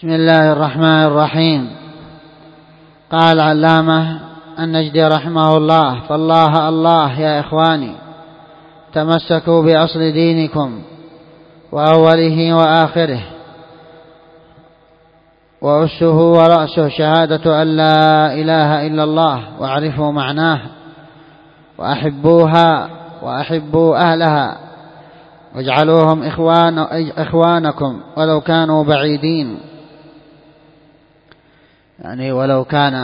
بسم الله الرحمن الرحيم. قال العلامة النجدي رحمه الله: فالله الله يا إخواني، تمسكوا بأصل دينكم وأوله وآخره وأسه ورأسه، شهادة أن لا إله إلا الله، واعرفوا معناه وأحبوها وأحبوا أهلها، واجعلوهم إخوانكم ولو كانوا بعيدين. يعني ولو كان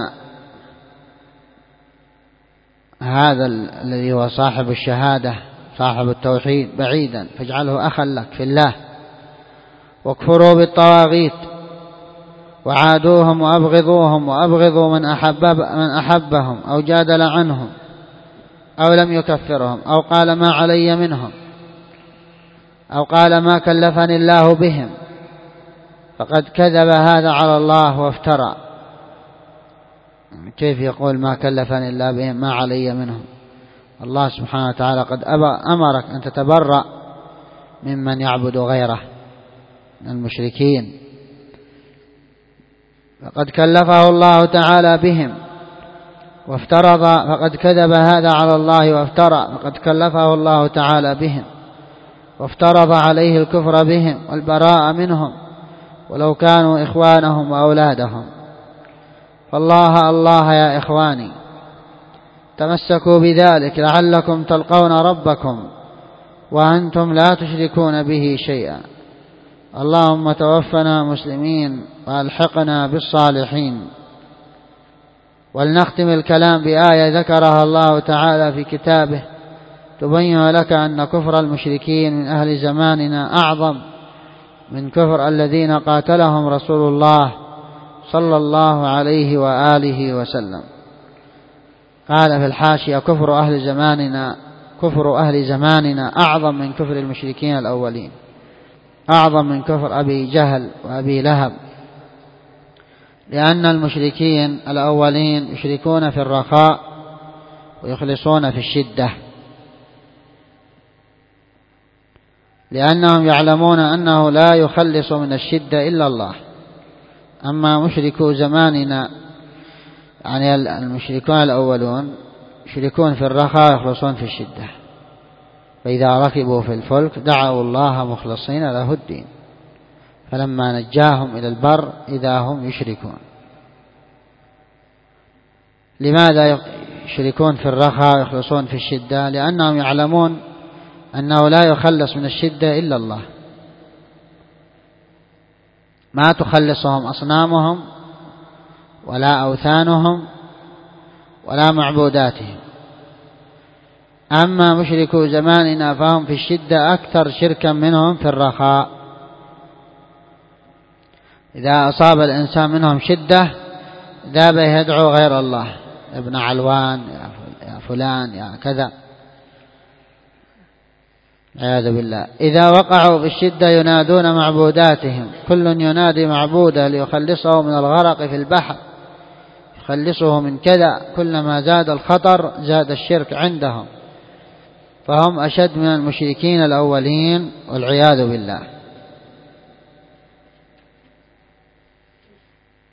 هذا الذي هو صاحب الشهادة صاحب التوحيد بعيدا، فاجعله أخا لك في الله. واكفروا بالطواغيت وعادوهم وأبغضوهم، وأبغضوا من أحبهم أو جادل عنهم أو لم يكفرهم أو قال ما علي منهم أو قال ما كلفني الله بهم، فقد كذب هذا على الله وافترى. كيف يقول ما كلفني الله بهم ما علي منهم؟ الله سبحانه وتعالى قد أمرك أن تتبرأ ممن يعبد غيره من المشركين، فقد كلفه الله تعالى بهم وافترض، فقد كذب هذا على الله وافترى، فقد كلفه الله تعالى بهم وافترض عليه الكفر بهم والبراء منهم ولو كانوا إخوانهم وأولادهم. فالله الله يا إخواني، تمسكوا بذلك لعلكم تلقون ربكم وأنتم لا تشركون به شيئا. اللهم توفنا مسلمين وألحقنا بالصالحين. ولنختم الكلام بآية ذكرها الله تعالى في كتابه تبين لك أن كفر المشركين من أهل زماننا أعظم من كفر الذين قاتلهم رسول الله صلى الله عليه وآله وسلم. قال في الحاشية: كفر أهل زماننا أعظم من كفر المشركين الأولين، أعظم من كفر أبي جهل وأبي لهب، لأن المشركين الأولين يشركون في الرخاء ويخلصون في الشدة، لأنهم يعلمون أنه لا يخلص من الشدة إلا الله. أما مشركو زماننا يعني المشركون الأولون يشركون في الرخاء ويخلصون في الشدة، فإذا ركبوا في الفلك دعوا الله مخلصين له الدين، فلما نجاهم إلى البر إذا هم يشركون. لماذا يشركون في الرخاء ويخلصون في الشدة؟ لأنهم يعلمون أنه لا يخلص من الشدة إلا الله، ما تخلصهم أصنامهم ولا أوثانهم ولا معبوداتهم. أما مشركو زماننا فهم في الشدة أكثر شركا منهم في الرخاء. إذا أصاب الإنسان منهم شدة ذهب يدعو غير الله، ابن علوان يا فلان يا كذا، عياذ بالله. إذا وقعوا في الشدة ينادون معبوداتهم، كل ينادي معبوده ليخلصه من الغرق في البحر، يخلصه من كذا. كلما زاد الخطر زاد الشرك عندهم، فهم أشد من المشركين الأولين والعياذ بالله.